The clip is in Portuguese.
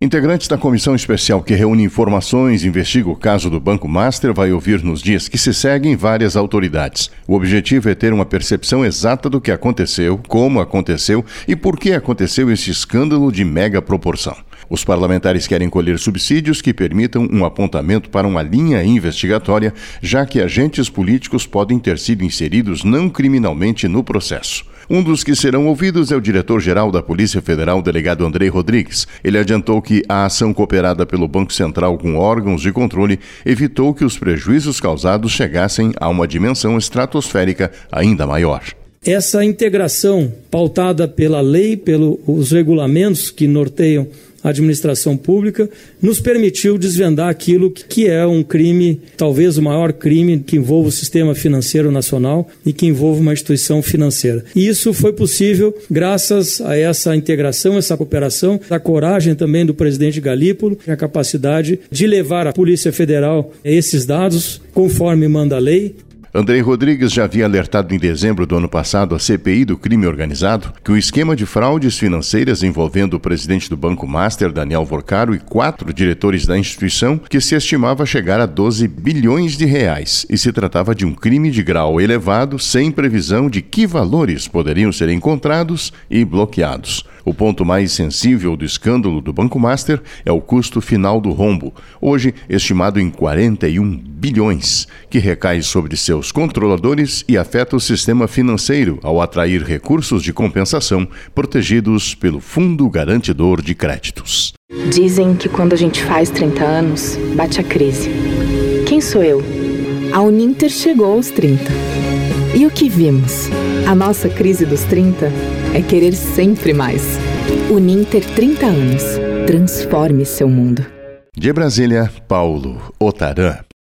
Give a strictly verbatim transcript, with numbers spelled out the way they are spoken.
Integrantes da comissão especial que reúne informações e investiga o caso do Banco Master vai ouvir nos dias que se seguem várias autoridades. O objetivo é ter uma percepção exata do que aconteceu, como aconteceu e por que aconteceu esse escândalo de mega proporção. Os parlamentares querem colher subsídios que permitam um apontamento para uma linha investigatória, já que agentes políticos podem ter sido inseridos não criminalmente no processo. Um dos que serão ouvidos é o diretor-geral da Polícia Federal, delegado Andrei Rodrigues. Ele adiantou que a ação cooperada pelo Banco Central com órgãos de controle evitou que os prejuízos causados chegassem a uma dimensão estratosférica ainda maior. Essa integração pautada pela lei, pelos regulamentos que norteiam a administração pública, nos permitiu desvendar aquilo que é um crime, talvez o maior crime que envolve o sistema financeiro nacional e que envolve uma instituição financeira. E isso foi possível graças a essa integração, essa cooperação, a coragem também do presidente Galípolo, a capacidade de levar a Polícia Federal a esses dados conforme manda a lei. Andrei Rodrigues já havia alertado em dezembro do ano passado a C P I do crime organizado que o esquema de fraudes financeiras envolvendo o presidente do Banco Master, Daniel Vorcaro, e quatro diretores da instituição, que se estimava chegar a doze bilhões de reais, e se tratava de um crime de grau elevado, sem previsão de que valores poderiam ser encontrados e bloqueados. O ponto mais sensível do escândalo do Banco Master é o custo final do rombo, hoje estimado em quarenta e um bilhões, que recai sobre seus controladores e afeta o sistema financeiro ao atrair recursos de compensação protegidos pelo Fundo Garantidor de Créditos. Dizem que quando a gente faz trinta anos, bate a crise. Quem sou eu? A Uninter chegou aos trinta. E o que vimos? A nossa crise dos trinta é querer sempre mais. Uninter trinta anos. Transforme seu mundo. De Brasília, Paulo Otarã.